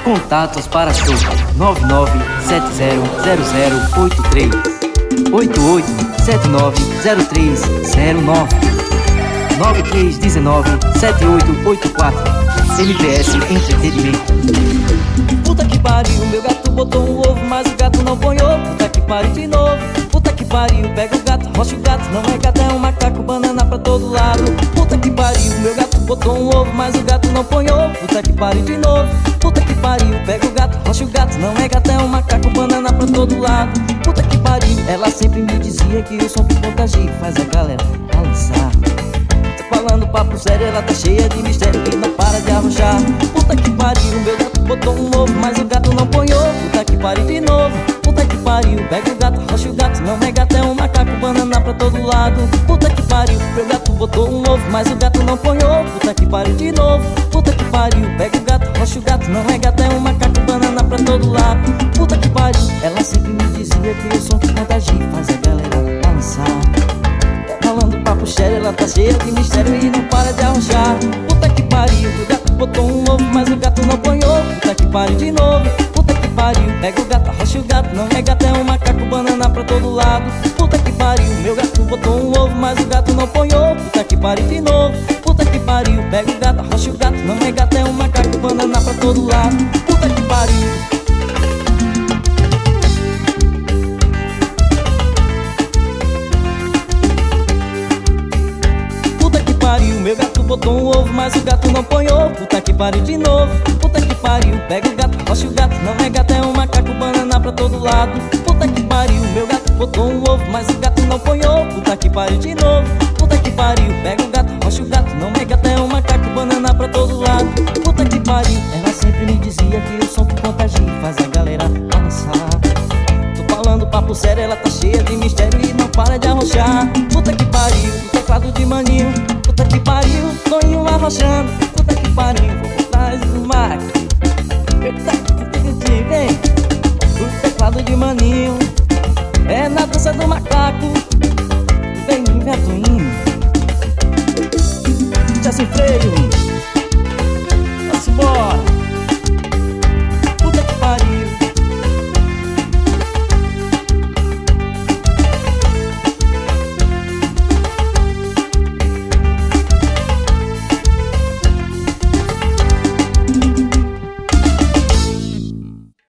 Contatos para show 99700083 88790309 93197884 MPS Entretenimento. Puta que pariu, meu gato botou um ovo, mas o gato não põe ovo. Puta que pariu de novo. Puta que pariu, pega o gato, rocha o gato. Não é gato, é um macaco, banana pra todo lado. Puta que pariu, meu gato botou um ovo, mas o gato não põe ovo. Puta que pariu de novo. Puta que pariu, pega o gato, rocha o gato. Não é gato, é um macaco, banana pra todo lado. Puta que pariu, ela sempre me dizia que o som que contagia faz a galera balançar. Falando papo sério, ela tá cheia de mistério e não para de arrochar. Puta que pariu, meu gato botou um ovo, mas o gato não põe ovo. Puta que pariu de novo. Puta que pariu, pega o gato, rocha o gato. Não é gato, é um macaco, banana pra todo lado. Puta que pariu, meu gato botou um ovo, mas o gato não põe ovo. Puta que pariu de novo. Puta que pariu, pega o gato, rocha o gato. Não é gato, é um macaco, banana pra todo lado. Puta que pariu, ela sempre me dizia que o som que contagia faz a galera balançar. Falando papo sério, ela tá cheia de mistério e não para de arrochar. Puta que pariu, o gato botou um ovo, mas o gato não põe ovo. Puta que pariu de novo. Puta que pariu, pega o gato, arrocha o gato. Não é gato, é um macaco, banana pra todo lado. Puta que pariu, meu gato botou um ovo, mas o gato não põe ovo. Puta que pariu de novo. Puta que pariu, pega o gato, arrocha o gato. Não é gato, é um macaco, banana pra todo lado. Puta que pariu. Meu gato botou um ovo, mas o gato não põe ovo. Puta que pariu de novo. Puta que pariu, pega o gato, rocha o gato. Não é gato, é um macaco, banana pra todo lado. Puta que pariu, meu gato botou um ovo, mas o gato não põe ovo. Puta que pariu de novo. Puta que pariu, pega o gato, rocha o gato. Não é gato, é um macaco, banana pra todo lado. Puta que pariu, ela sempre me dizia que o som que contagia faz a galera balançar. Tô falando papo sério, ela tá cheia de mistério e não para de arrochar. Puta que pariu, o teclado de maninho. Puta que pariu, Toninho arrochando.